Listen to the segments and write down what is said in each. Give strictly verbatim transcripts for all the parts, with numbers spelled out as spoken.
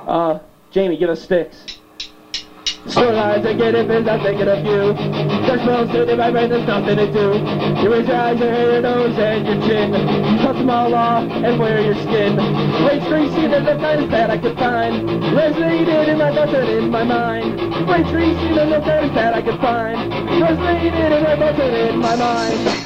Uh, Jamie, give us sticks. Storylines I get it, is I'm thinking of you. Just smells to my brain, there's nothing to do. You raise your eyes, your hair, your nose, and your chin. Cut them all off and wear your skin. Wait, Tracy, there's no kind of fat I could find. Resonated in my thoughts and in my mind. Wait, Tracy, there's no kind of fat I could find. Resonated in my thoughts and in my mind.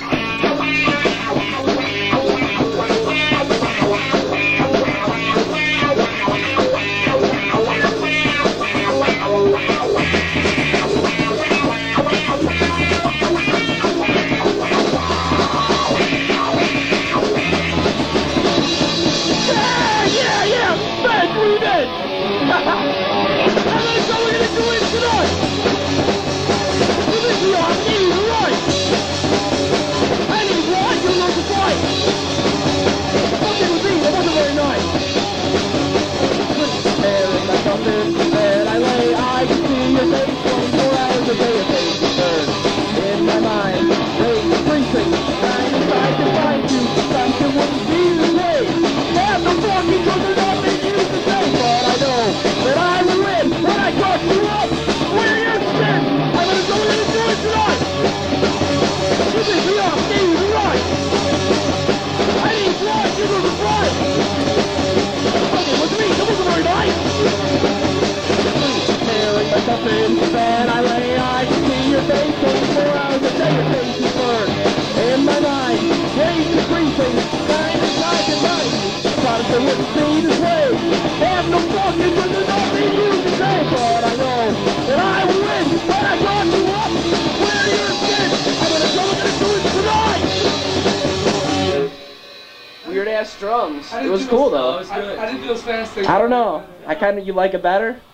Then I lay, I can see your face, twenty-four hours a day, your face is burned. In my mind, days decreasing, time is like a night. Protestant wouldn't see this way. They have no fucking with the nothing you can say, but I know that I will win when I got you up. Where you're skin, I'm gonna go and do it tonight. Weird ass drums. It was cool though. I, I didn't do those fast things. I don't know. I kind of, you like it better?